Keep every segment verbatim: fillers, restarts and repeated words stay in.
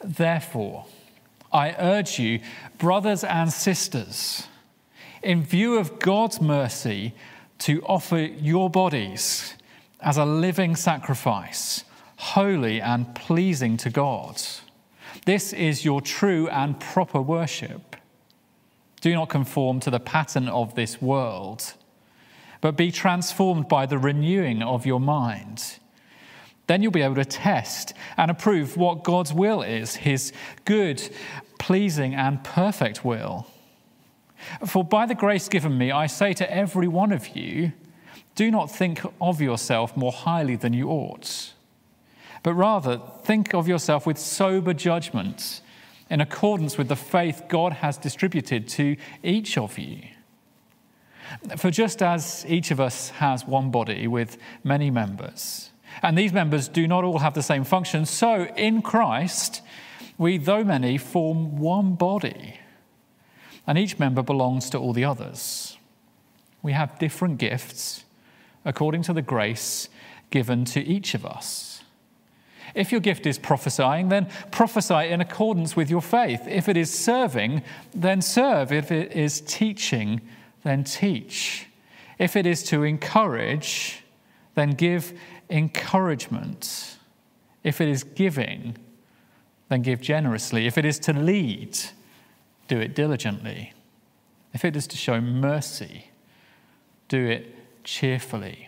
Therefore, I urge you, brothers and sisters, in view of God's mercy, to offer your bodies as a living sacrifice, holy and pleasing to God. This is your true and proper worship. Do not conform to the pattern of this world, but be transformed by the renewing of your mind. Then you'll be able to test and approve what God's will is, his good, pleasing, and perfect will. For by the grace given me, I say to every one of you, do not think of yourself more highly than you ought, but rather think of yourself with sober judgment, in accordance with the faith God has distributed to each of you. For just as each of us has one body with many members, and these members do not all have the same function, so in Christ we, though many, form one body, and each member belongs to all the others. We have different gifts according to the grace given to each of us. If your gift is prophesying, then prophesy in accordance with your faith. If it is serving, then serve. If it is teaching, then teach. If it is to encourage, then give encouragement. If it is giving, then give generously. If it is to lead, do it diligently. If it is to show mercy, do it cheerfully.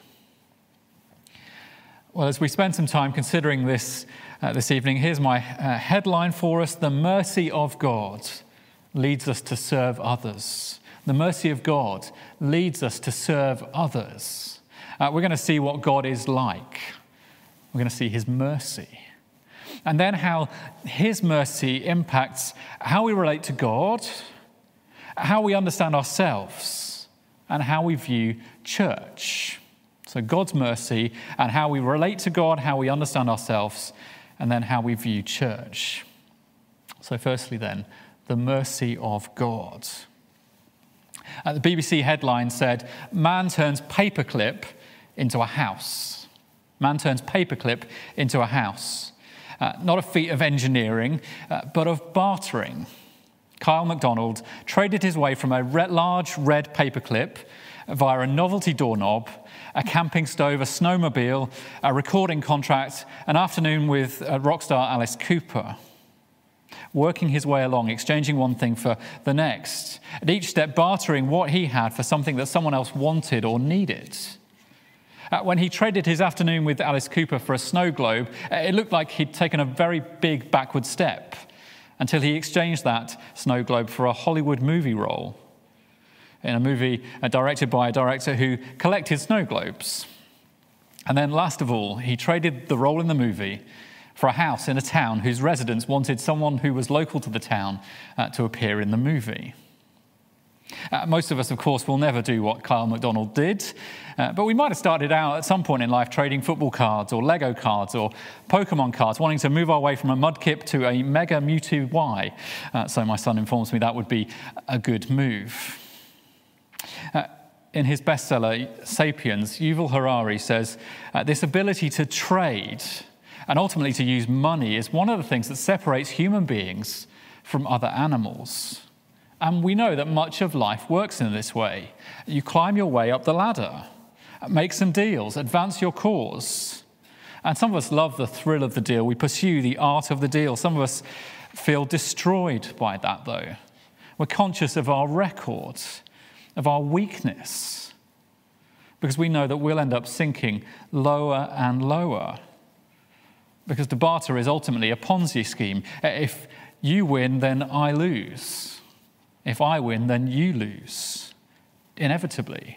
Well, as we spend some time considering this uh, this evening, here's my uh, headline for us. The mercy of God leads us to serve others. The mercy of God leads us to serve others. Uh, we're going to see what God is like. We're going to see his mercy. And then how his mercy impacts how we relate to God, how we understand ourselves, and how we view church. So God's mercy and how we relate to God, how we understand ourselves, and then how we view church. So firstly then, the mercy of God. Uh, the B B C headline said, man turns paperclip into a house. Man turns paperclip into a house. Uh, not a feat of engineering, uh, but of bartering. Kyle MacDonald traded his way from a re- large red paperclip via a novelty doorknob, a camping stove, a snowmobile, a recording contract, an afternoon with uh, rock star Alice Cooper. Working his way along, exchanging one thing for the next. At each step, bartering what he had for something that someone else wanted or needed. Uh, when he traded his afternoon with Alice Cooper for a snow globe, it looked like he'd taken a very big backward step until he exchanged that snow globe for a Hollywood movie role in a movie uh, directed by a director who collected snow globes. And then last of all, he traded the role in the movie for a house in a town whose residents wanted someone who was local to the town uh, to appear in the movie. Uh, most of us, of course, will never do what Kyle MacDonald did, uh, but we might have started out at some point in life trading football cards or Lego cards or Pokemon cards, wanting to move our way from a Mudkip to a Mega Mewtwo Y. Uh, so my son informs me that would be a good move. Uh, in his bestseller, Sapiens, Yuval Harari says, uh, this ability to trade and ultimately to use money is one of the things that separates human beings from other animals. And we know that much of life works in this way. You climb your way up the ladder, make some deals, advance your cause. And some of us love the thrill of the deal. We pursue the art of the deal. Some of us feel destroyed by that, though. We're conscious of our record, of our weakness, because we know that we'll end up sinking lower and lower. Because the barter is ultimately a Ponzi scheme. If you win, then I lose. If I win, then you lose, inevitably.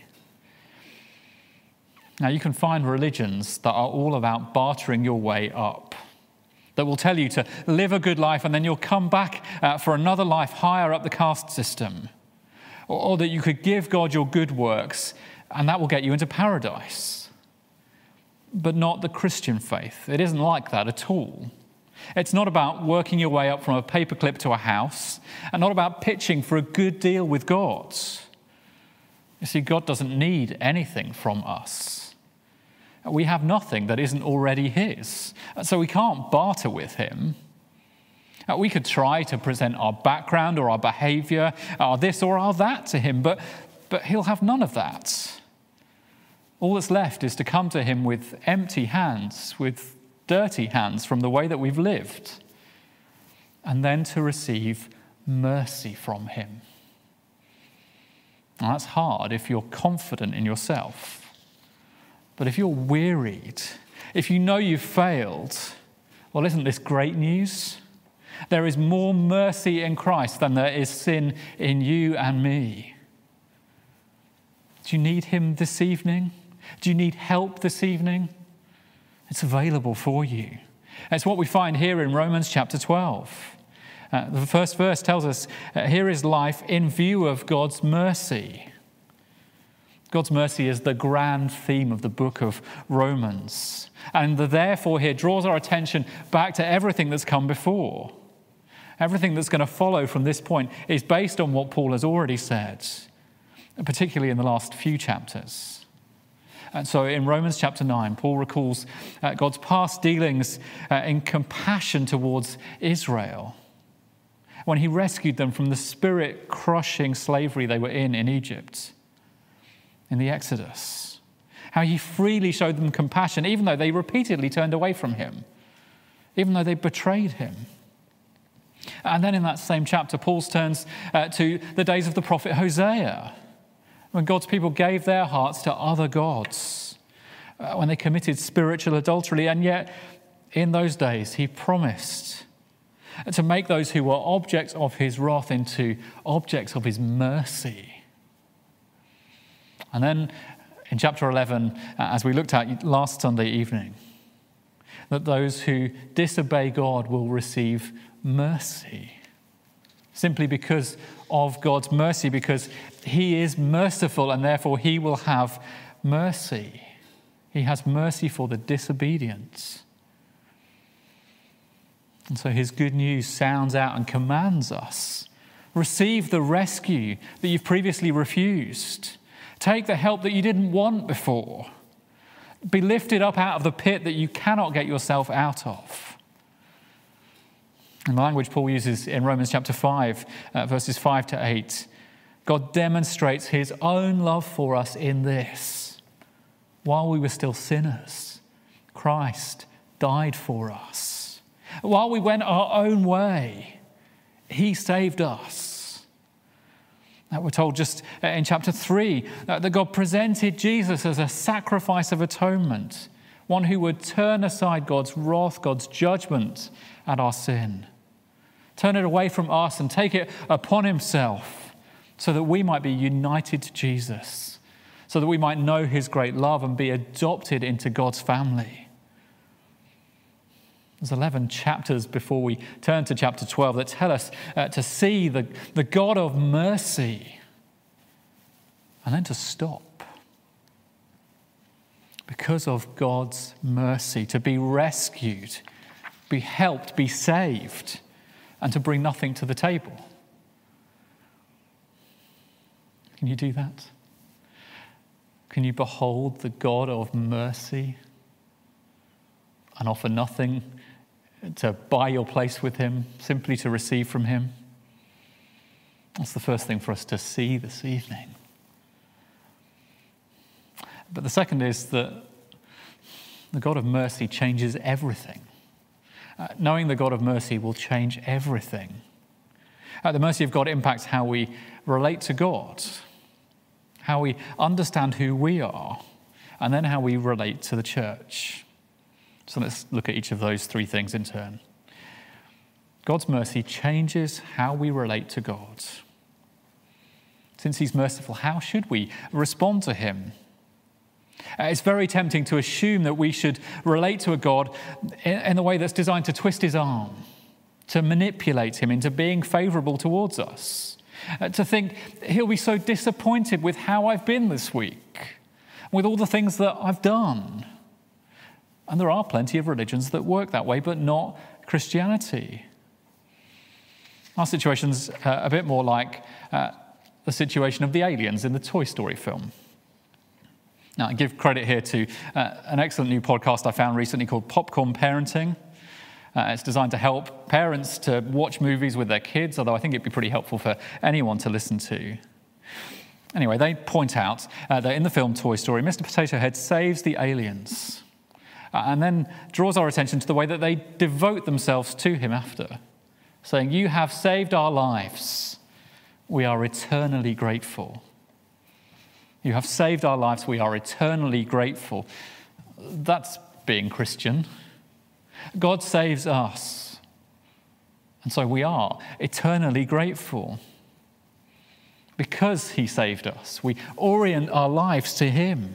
Now, you can find religions that are all about bartering your way up, that will tell you to live a good life and then you'll come back uh, for another life higher up the caste system. Or, or that you could give God your good works and that will get you into paradise. But not the Christian faith. It isn't like that at all. It's not about working your way up from a paperclip to a house, and not about pitching for a good deal with God. You see, God doesn't need anything from us. We have nothing that isn't already his, so we can't barter with him. Uh, we could try to present our background or our behavior, our this or our that to him, but, but he'll have none of that. All that's left is to come to him with empty hands, with dirty hands from the way that we've lived, and then to receive mercy from him. Now, that's hard if you're confident in yourself. But if you're wearied, if you know you've failed, well, isn't this great news? There is more mercy in Christ than there is sin in you and me. Do you need him this evening? Do you need help this evening? It's available for you. It's what we find here in Romans chapter twelve. Uh, the first verse tells us, uh, here is life in view of God's mercy. God's mercy is the grand theme of the book of Romans. And the therefore here draws our attention back to everything that's come before. Everything that's going to follow from this point is based on what Paul has already said, particularly in the last few chapters. And so in Romans chapter nine, Paul recalls uh, God's past dealings uh, in compassion towards Israel when he rescued them from the spirit-crushing slavery they were in in Egypt, in the Exodus. How he freely showed them compassion, even though they repeatedly turned away from him, even though they betrayed him. And then in that same chapter, Paul turns uh, to the days of the prophet Hosea, when God's people gave their hearts to other gods, uh, when they committed spiritual adultery. And yet, in those days, he promised to make those who were objects of his wrath into objects of his mercy. And then in chapter eleven, uh, as we looked at last Sunday evening, that those who disobey God will receive mercy, simply because of God's mercy, because he is merciful and therefore he will have mercy. He has mercy for the disobedient. And so his good news sounds out and commands us. Receive the rescue that you've previously refused. Take the help that you didn't want before. Be lifted up out of the pit that you cannot get yourself out of. In the language Paul uses in Romans chapter five, uh, verses five to eight, God demonstrates his own love for us in this. While we were still sinners, Christ died for us. While we went our own way, he saved us. Now, we're told just in chapter three that God presented Jesus as a sacrifice of atonement, one who would turn aside God's wrath, God's judgment at our sin. Turn it away from us and take it upon himself so that we might be united to Jesus, so that we might know his great love and be adopted into God's family. There's eleven chapters before we turn to chapter twelve that tell us uh, to see the, the God of mercy and then to stop. Because of God's mercy, to be rescued, be helped, be saved, and to bring nothing to the table. Can you do that? Can you behold the God of mercy and offer nothing to buy your place with him, simply to receive from him? That's the first thing for us to see this evening. But the second is that the God of mercy changes everything. Uh, knowing the God of mercy will change everything. Uh, the mercy of God impacts how we relate to God, how we understand who we are, and then how we relate to the church. So let's look at each of those three things in turn. God's mercy changes how we relate to God. Since he's merciful, how should we respond to him? Uh, it's very tempting to assume that we should relate to a God in, in a way that's designed to twist his arm, to manipulate him into being favourable towards us, uh, to think he'll be so disappointed with how I've been this week, with all the things that I've done. And there are plenty of religions that work that way, but not Christianity. Our situation's uh, a bit more like uh, the situation of the aliens in the Toy Story film. Now, I give credit here to uh, an excellent new podcast I found recently called Popcorn Parenting. Uh, it's designed to help parents to watch movies with their kids, although I think it'd be pretty helpful for anyone to listen to. Anyway, they point out uh, that in the film Toy Story, Mister Potato Head saves the aliens uh, and then draws our attention to the way that they devote themselves to him after, saying, "You have saved our lives. We are eternally grateful." You have saved our lives. We are eternally grateful. That's being Christian. God saves us, and so we are eternally grateful. Because he saved us, we orient our lives to him.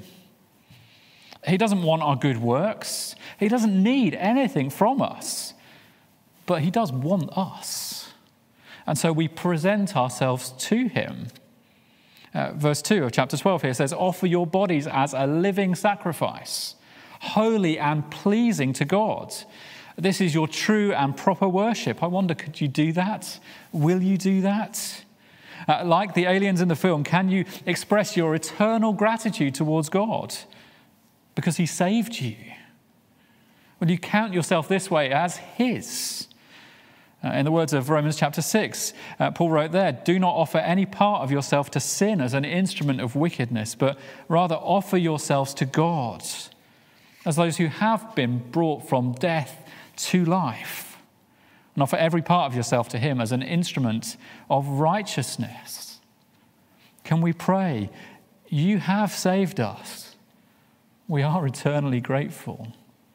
He doesn't want our good works. He doesn't need anything from us, but he does want us. And so we present ourselves to him. Uh, verse two of chapter twelve here says, "Offer your bodies as a living sacrifice, holy and pleasing to God. This is your true and proper worship." I wonder, could you do that? Will you do that? Uh, like the aliens in the film, can you express your eternal gratitude towards God because he saved you? Will you count yourself this way as his? Uh, in the words of Romans chapter six, uh, Paul wrote there, "Do not offer any part of yourself to sin as an instrument of wickedness, but rather offer yourselves to God as those who have been brought from death to life. And offer every part of yourself to him as an instrument of righteousness." Can we pray, "You have saved us. We are eternally grateful"?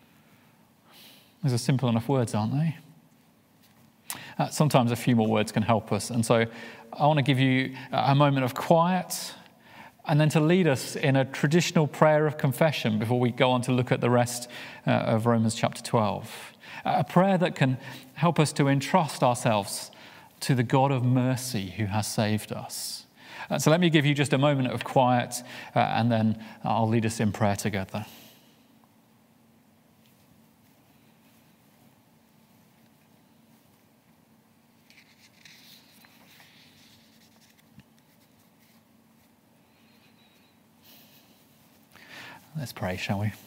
Those are simple enough words, aren't they? Uh, sometimes a few more words can help us. And so I want to give you a moment of quiet and then to lead us in a traditional prayer of confession before we go on to look at the rest uh, of Romans chapter twelve. A prayer that can help us to entrust ourselves to the God of mercy who has saved us. Uh, so let me give you just a moment of quiet uh, and then I'll lead us in prayer together. Let's pray, shall we?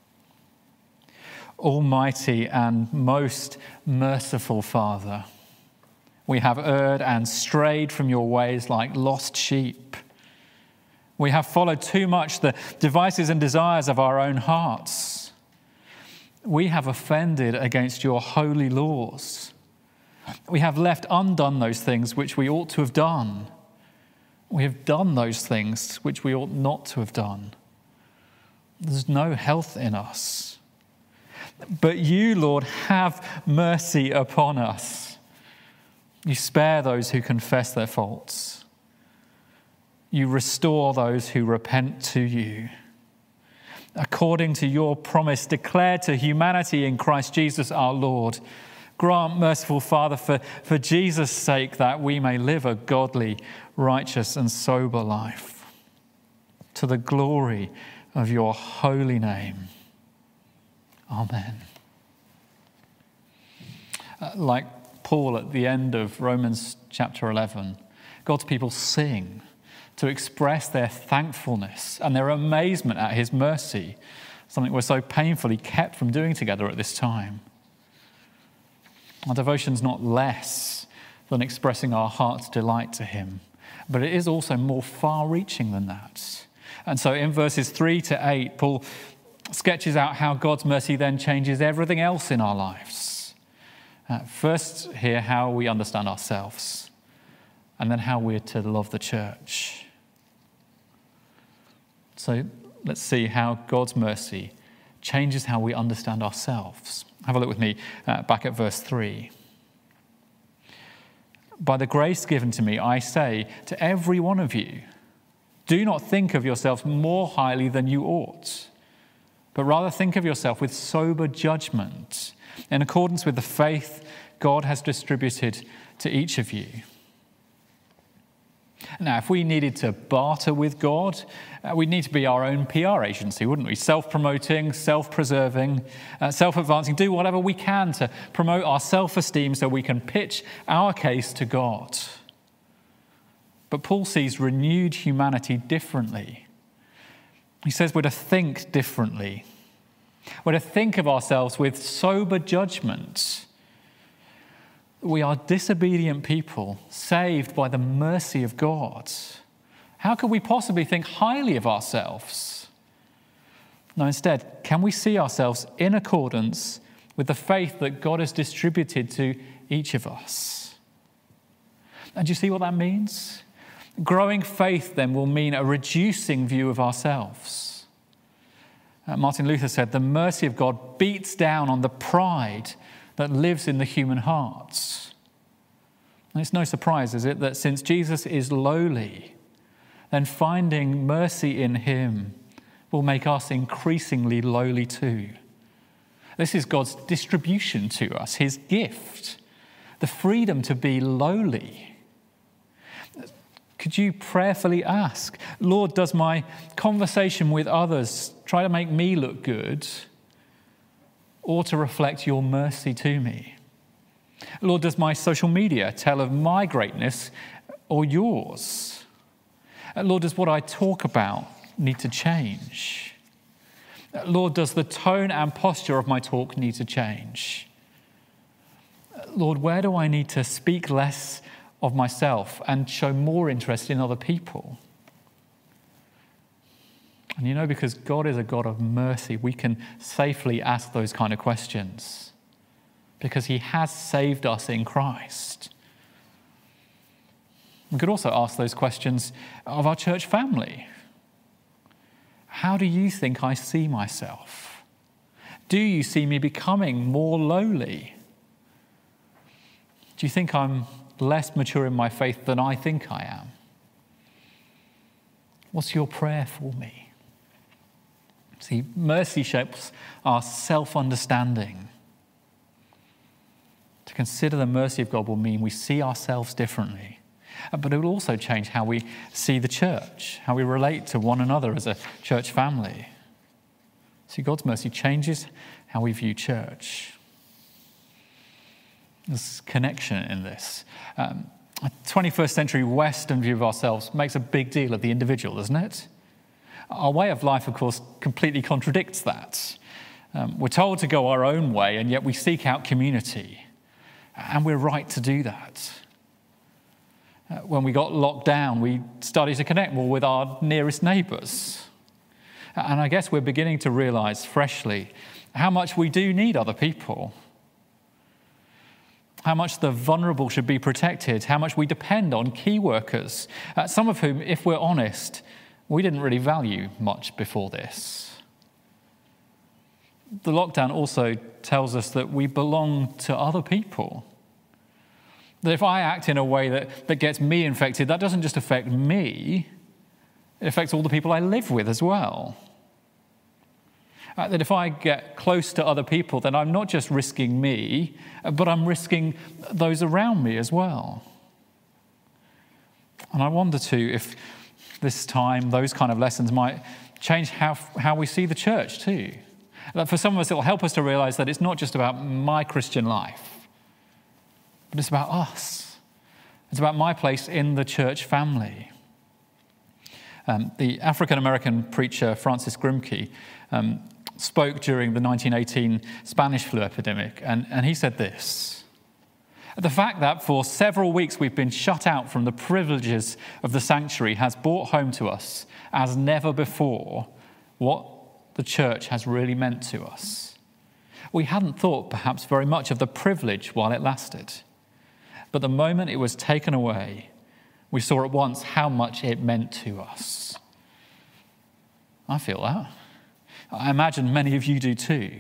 Almighty and most merciful Father, we have erred and strayed from your ways like lost sheep. We have followed too much the devices and desires of our own hearts. We have offended against your holy laws. We have left undone those things which we ought to have done. We have done those things which we ought not to have done. There's no health in us. But you, Lord, have mercy upon us. You spare those who confess their faults. You restore those who repent to you. According to your promise declared to humanity in Christ Jesus our Lord, grant, merciful Father, for, for Jesus' sake, that we may live a godly, righteous, and sober life, to the glory of your holy name. Amen. Uh, like Paul at the end of Romans chapter eleven, God's people sing to express their thankfulness and their amazement at his mercy, something we're so painfully kept from doing together at this time. Our devotion's not less than expressing our heart's delight to him, but it is also more far-reaching than that. And so in verses three to eight, Paul sketches out how God's mercy then changes everything else in our lives. Uh, first, here, how we understand ourselves, and then how we're to love the church. So let's see how God's mercy changes how we understand ourselves. Have a look with me uh, back at verse three. "By the grace given to me, I say to every one of you, do not think of yourselves more highly than you ought, but rather think of yourself with sober judgment, in accordance with the faith God has distributed to each of you." Now, if we needed to barter with God, uh, we'd need to be our own P R agency, wouldn't we? Self-promoting, self-preserving, uh, self-advancing, do whatever we can to promote our self-esteem so we can pitch our case to God. But Paul sees renewed humanity differently. He says we're to think differently. We're to think of ourselves with sober judgment, We are disobedient people, saved by the mercy of God. How could we possibly think highly of ourselves? No, instead, can we see ourselves in accordance with the faith that God has distributed to each of us? And do you see what that means? Growing faith, then, will mean a reducing view of ourselves. Uh, Martin Luther said, "The mercy of God beats down on the pride that lives in the human hearts." And it's no surprise, is it, that since Jesus is lowly, then finding mercy in him will make us increasingly lowly too. This is God's distribution to us, his gift, the freedom to be lowly. Could you prayerfully ask, Lord, does my conversation with others try to make me look good or to reflect your mercy to me? Lord, does my social media tell of my greatness or yours? Lord, does what I talk about need to change? Lord, does the tone and posture of my talk need to change? Lord, where do I need to speak less of myself and show more interest in other people? And you know, because God is a God of mercy, we can safely ask those kind of questions because he has saved us in Christ. We could also ask those questions of our church family. How do you think I see myself? Do you see me becoming more lowly? Do you think I'm less mature in my faith than I think I am? What's your prayer for me? See, mercy shapes our self-understanding. To consider the mercy of God will mean we see ourselves differently, but it will also change how we see the church, how we relate to one another as a church family. See, God's mercy changes how we view church. There's connection in this. Um, a twenty-first century Western view of ourselves makes a big deal of the individual, doesn't it? Our way of life, of course, completely contradicts that. Um, we're told to go our own way, and yet we seek out community. And we're right to do that. Uh, when we got locked down, we started to connect more with our nearest neighbours. And I guess we're beginning to realise freshly how much we do need other people. How much the vulnerable should be protected, how much we depend on key workers, uh, some of whom, if we're honest, we didn't really value much before this. The lockdown also tells us that we belong to other people. That if I act in a way that, that gets me infected, that doesn't just affect me, it affects all the people I live with as well. Uh, that if I get close to other people, then I'm not just risking me, but I'm risking those around me as well. And I wonder too if this time those kind of lessons might change how, how we see the church too. That for some of us it will help us to realize that it's not just about my Christian life, but it's about us. It's about my place in the church family. Um, the African-American preacher Francis Grimke um, spoke during the nineteen eighteen Spanish flu epidemic, and, and he said this: "The fact that for several weeks we've been shut out from the privileges of the sanctuary has brought home to us, as never before, what the church has really meant to us. We hadn't thought perhaps very much of the privilege while it lasted, but the moment it was taken away, we saw at once how much it meant to us." I feel that. I imagine many of you do too.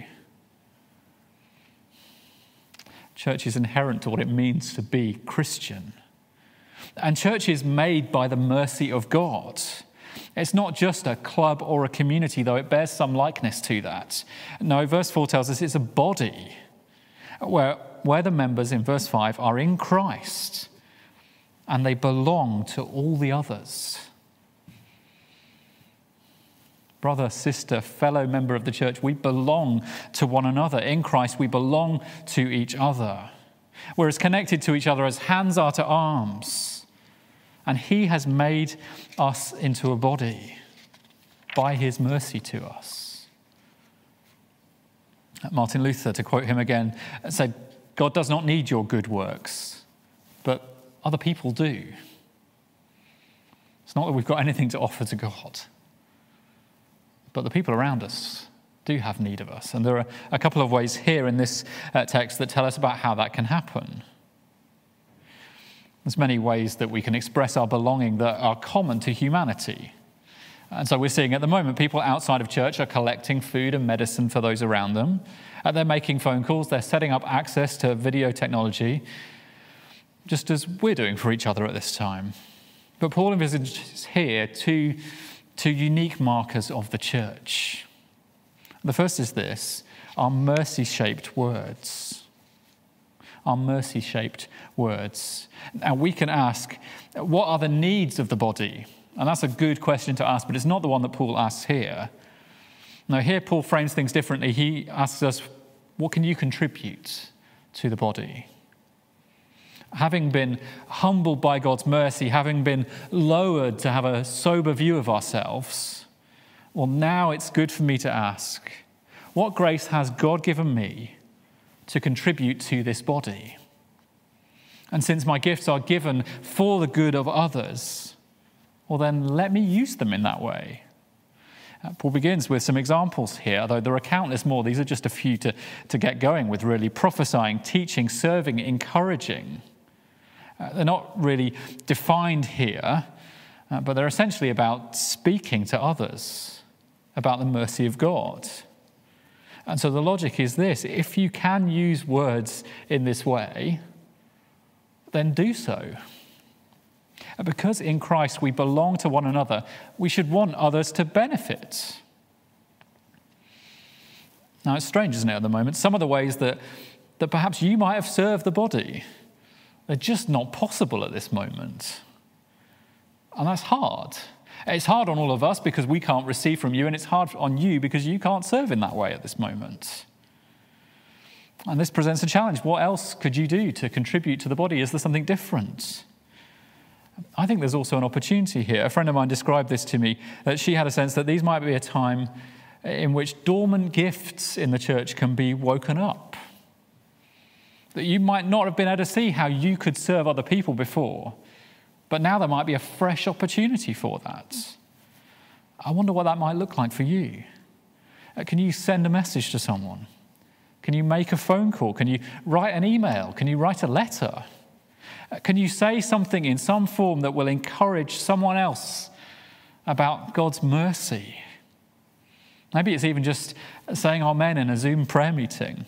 Church is inherent to what it means to be Christian. And church is made by the mercy of God. It's not just a club or a community, though it bears some likeness to that. No, verse four tells us it's a body where, where the members in verse five are in Christ and they belong to all the others. Brother, sister, fellow member of the church, we belong to one another. In Christ, we belong to each other. We're as connected to each other as hands are to arms. And he has made us into a body by his mercy to us. Martin Luther, to quote him again, said, God does not need your good works, but other people do. It's not that we've got anything to offer to God, but the people around us do have need of us. And there are a couple of ways here in this uh, text that tell us about how that can happen. There's many ways that we can express our belonging that are common to humanity. And so we're seeing at the moment people outside of church are collecting food and medicine for those around them. Uh, they're making phone calls. They're setting up access to video technology, just as we're doing for each other at this time. But Paul envisages here two, two unique markers of the church. The first is this: our mercy-shaped words. Our mercy-shaped words. Now we can ask, what are the needs of the body? And that's a good question to ask, but it's not the one that Paul asks here. Now here Paul frames things differently. He asks us, what can you contribute to the body? Having been humbled by God's mercy, having been lowered to have a sober view of ourselves, well, now it's good for me to ask, what grace has God given me to contribute to this body? And since my gifts are given for the good of others, well, then let me use them in that way. Uh, Paul begins with some examples here, though there are countless more. These are just a few to, to get going with, really. Prophesying, teaching, serving, encouraging. Uh, they're not really defined here, uh, but they're essentially about speaking to others about the mercy of God. And so the logic is this: if you can use words in this way, then do so. Because in Christ we belong to one another, we should want others to benefit. Now, it's strange, isn't it, at the moment? Some of the ways that, that perhaps you might have served the body, they're just not possible at this moment. And that's hard. It's hard on all of us because we can't receive from you, and it's hard on you because you can't serve in that way at this moment. And this presents a challenge. What else could you do to contribute to the body? Is there something different? I think there's also an opportunity here. A friend of mine described this to me, that she had a sense that these might be a time in which dormant gifts in the church can be woken up. That you might not have been able to see how you could serve other people before, but now there might be a fresh opportunity for that. I wonder what that might look like for you. Can you send a message to someone? Can you make a phone call? Can you write an email? Can you write a letter? Can you say something in some form that will encourage someone else about God's mercy? Maybe it's even just saying amen in a Zoom prayer meeting.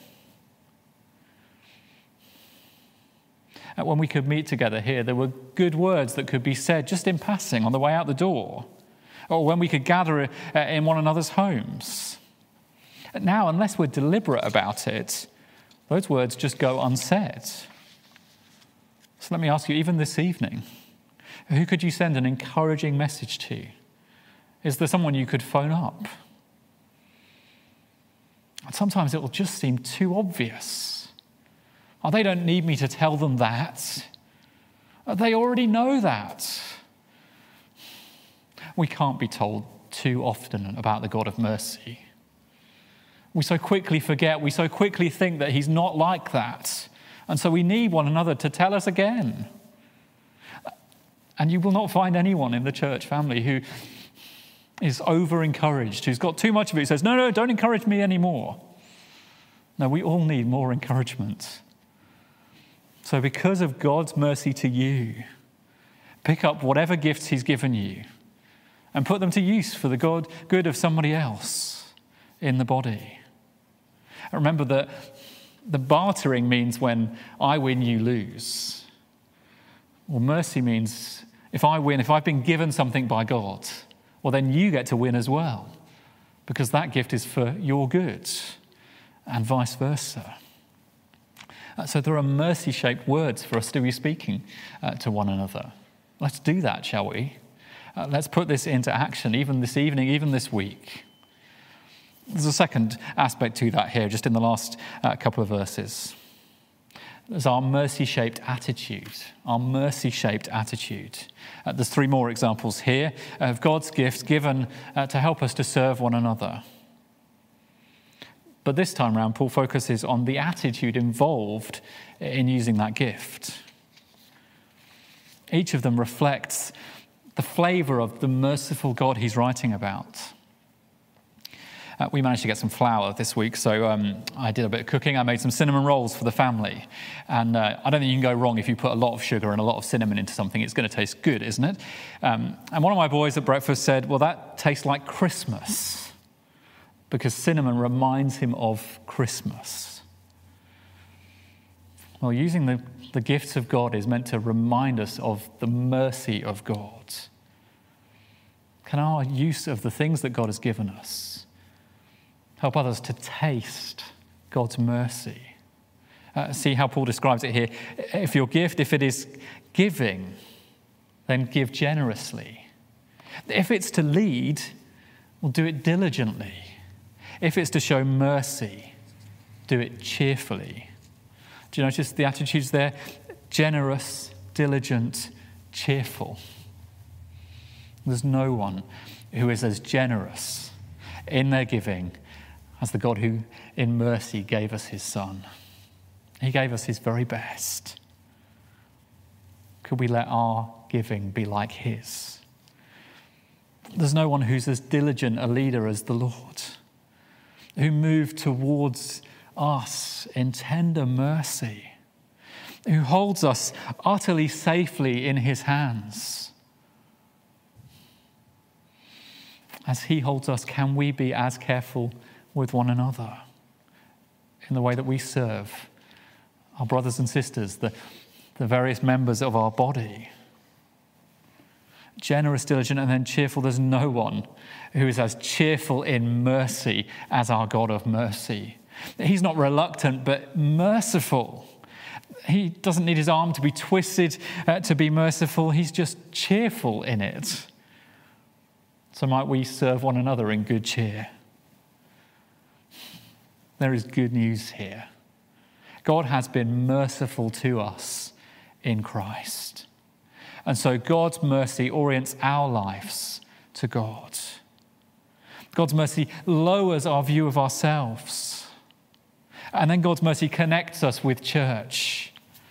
When we could meet together here, there were good words that could be said just in passing on the way out the door, or when we could gather in one another's homes. Now, unless we're deliberate about it, those words just go unsaid. So let me ask you, even this evening, who could you send an encouraging message to? Is there someone you could phone up? Sometimes it will just seem too obvious. Oh, they don't need me to tell them that. They already know that. We can't be told too often about the God of mercy. We so quickly forget, we so quickly think that he's not like that. And so we need one another to tell us again. And you will not find anyone in the church family who is over-encouraged, who's got too much of it, who says, no, no, don't encourage me anymore. No, we all need more encouragement. So because of God's mercy to you, pick up whatever gifts he's given you and put them to use for the God, good of somebody else in the body. Remember that the bartering means when I win, you lose. Well, mercy means if I win, if I've been given something by God, well, then you get to win as well, because that gift is for your good, and vice versa. So there are mercy-shaped words for us to be speaking uh, to one another. Let's do that, shall we? Uh, let's put this into action, even this evening, even this week. There's a second aspect to that here, just in the last uh, couple of verses. There's our mercy-shaped attitude, our mercy-shaped attitude. Uh, there's three more examples here of God's gifts given uh, to help us to serve one another. But this time round, Paul focuses on the attitude involved in using that gift. Each of them reflects the flavour of the merciful God he's writing about. Uh, we managed to get some flour this week, so um, I did a bit of cooking. I made some cinnamon rolls for the family. And uh, I don't think you can go wrong if you put a lot of sugar and a lot of cinnamon into something. It's going to taste good, isn't it? Um, and one of my boys at breakfast said, well, that tastes like Christmas, because cinnamon reminds him of Christmas. Well, using the, the gifts of God is meant to remind us of the mercy of God. Can our use of the things that God has given us help others to taste God's mercy? Uh, see how Paul describes it here. If your gift, if it is giving, then give generously. If it's to lead, well, do it diligently. If it's to show mercy, do it cheerfully. Do you notice the attitudes there? Generous, diligent, cheerful. There's no one who is as generous in their giving as the God who, in mercy, gave us his Son. He gave us his very best. Could we let our giving be like his? There's no one who's as diligent a leader as the Lord, who moved towards us in tender mercy, who holds us utterly safely in his hands. As he holds us, can we be as careful with one another in the way that we serve our brothers and sisters, the, the various members of our body? Generous, diligent, and then cheerful. There's no one who is as cheerful in mercy as our God of mercy. He's not reluctant, but merciful. He doesn't need his arm to be twisted uh, to be merciful. He's just cheerful in it. So might we serve one another in good cheer. There is good news here. God has been merciful to us in Christ. And so God's mercy orients our lives to God. God's mercy lowers our view of ourselves. And then God's mercy connects us with church.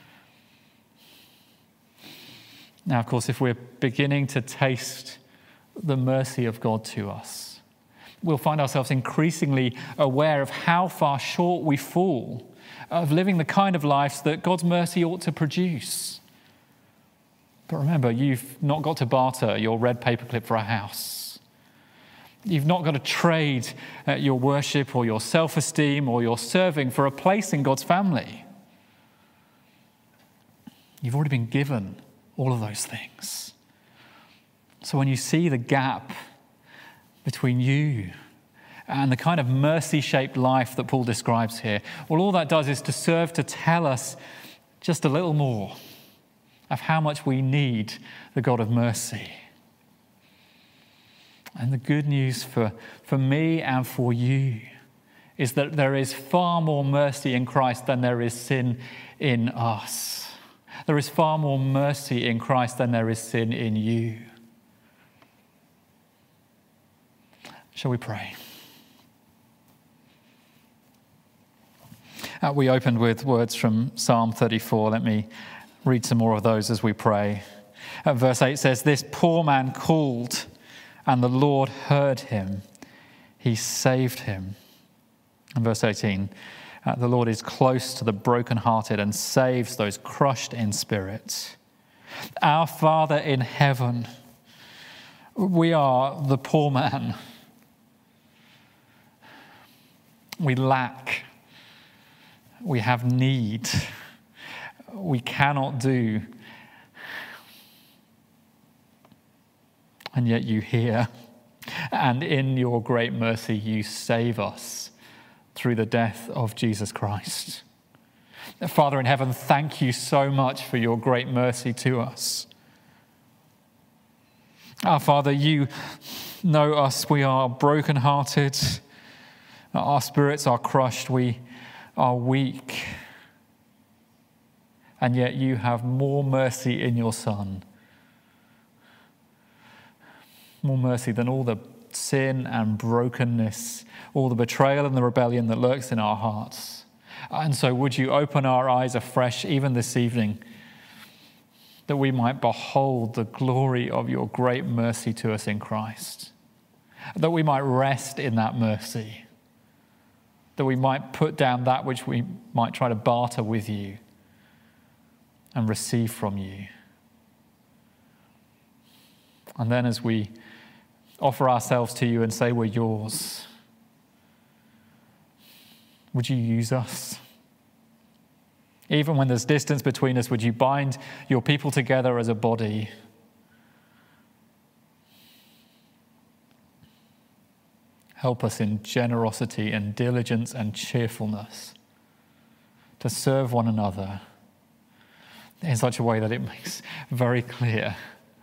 Now, of course, if we're beginning to taste the mercy of God to us, we'll find ourselves increasingly aware of how far short we fall of living the kind of lives that God's mercy ought to produce. But remember, you've not got to barter your red paperclip for a house. You've not got to trade uh, your worship or your self-esteem or your serving for a place in God's family. You've already been given all of those things. So when you see the gap between you and the kind of mercy-shaped life that Paul describes here, well, all that does is to serve to tell us just a little more of how much we need the God of mercy. And the good news for, for me and for you is that there is far more mercy in Christ than there is sin in us. There is far more mercy in Christ than there is sin in you. Shall we pray? Uh, we opened with words from Psalm thirty-four. Let me read some more of those as we pray. Uh, verse eight says, "This poor man called, and the Lord heard him. He saved him." And verse eighteen, uh, "The Lord is close to the brokenhearted and saves those crushed in spirit." Our Father in heaven, we are the poor man. We lack. We have need. We cannot do. And yet you hear. And in your great mercy, you save us through the death of Jesus Christ. Father in heaven, thank you so much for your great mercy to us. Our Father, you know us. We are brokenhearted. Our spirits are crushed. We are weak. And yet you have more mercy in your Son. More mercy than all the sin and brokenness, all the betrayal and the rebellion that lurks in our hearts. And so would you open our eyes afresh, even this evening, that we might behold the glory of your great mercy to us in Christ, that we might rest in that mercy, that we might put down that which we might try to barter with you and receive from you. And then as we offer ourselves to you and say we're yours, would you use us? Even when there's distance between us, would you bind your people together as a body? Help us in generosity and diligence and cheerfulness to serve one another in such a way that it makes very clear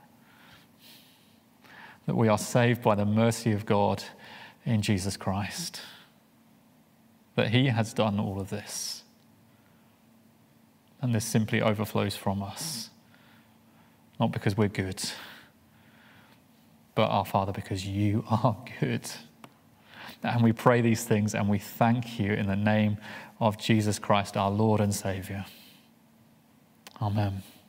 that we are saved by the mercy of God in Jesus Christ, that he has done all of this, and this simply overflows from us, not because we're good, but our Father, because you are good. And we pray these things and we thank you in the name of Jesus Christ, our Lord and Saviour. Amen.